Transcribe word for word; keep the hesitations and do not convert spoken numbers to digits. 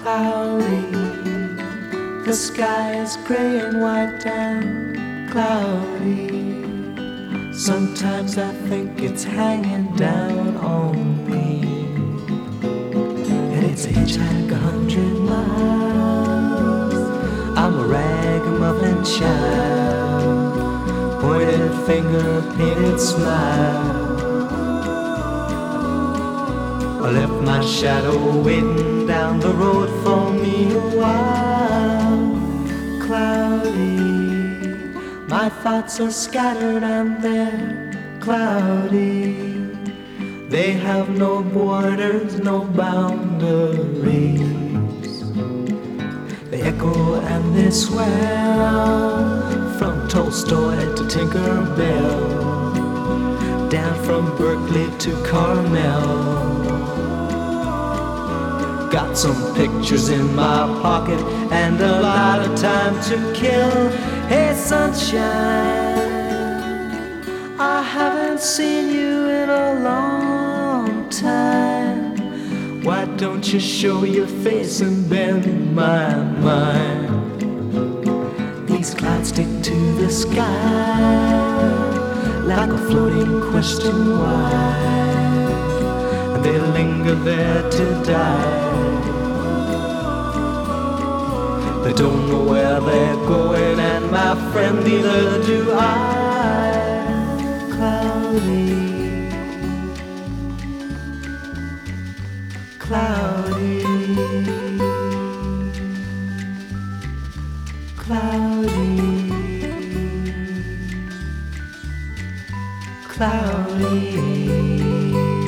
cloudy. The sky is gray and white and cloudy. Sometimes I think it's hanging down on me, and it's a hitchhike a hundred miles. I'm a ragamuffin child, pointed finger, painted smile. I left my shadow waiting down the road for me a while. Cloudy, my thoughts are scattered and they're cloudy. They have no borders, no boundaries. They echo and they swell, from Tolstoy to Tinkerbell, down from Berkeley to Carmel. Got some pictures in my pocket and a lot of time to kill. Hey sunshine, I haven't seen you in a long time. Why don't you show your face and bend my mind? These clouds stick to the sky like a floating question why, and they linger there to die. They don't know where they're going, and my friend, neither do I. Cloudy, cloudy, cloudy, cloudy.